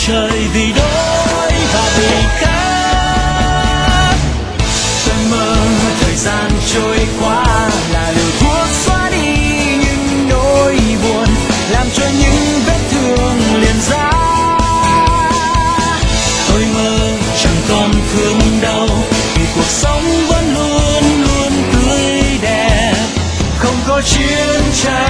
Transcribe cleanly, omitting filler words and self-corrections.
trời vì đói và vì khát. Tôi mơ thời gian trôi qua là liều thuốc xóa đi những nỗi buồn, làm cho những vết thương liền ra. Tôi mơ chẳng còn thương đau vì cuộc sống vẫn luôn luôn tươi đẹp, không có chiến tranh.